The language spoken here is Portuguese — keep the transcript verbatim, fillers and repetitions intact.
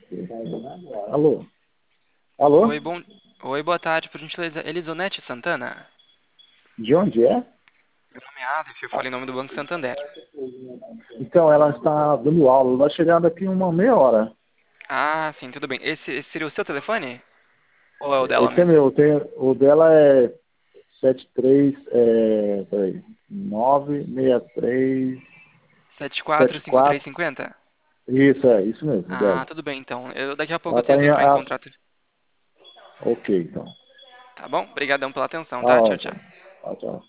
Alô? Alô? Oi, bom... Oi, boa tarde, por gentileza. Elisonete Santana? De onde é? Meu nome é Aleph, eu falei em nome do Banco Santander. Então, ela está dando aula. Vai chegar daqui uma meia hora. Ah, sim, tudo bem. Esse, esse seria o seu telefone? Ou é o dela Esse é mesmo? meu. Tem, o dela é sete três, é, peraí, nove seis três sete quatro sete cinco três quatro. cinco zero? Isso, é, isso mesmo, Ah, dela. tudo bem, então. Eu, daqui a pouco Ela eu está tento em. entrar em A, contato. ok, então. Tá bom? Obrigadão pela atenção, Tá tá? Tchau, tchau. ótimo. Tchau, tchau.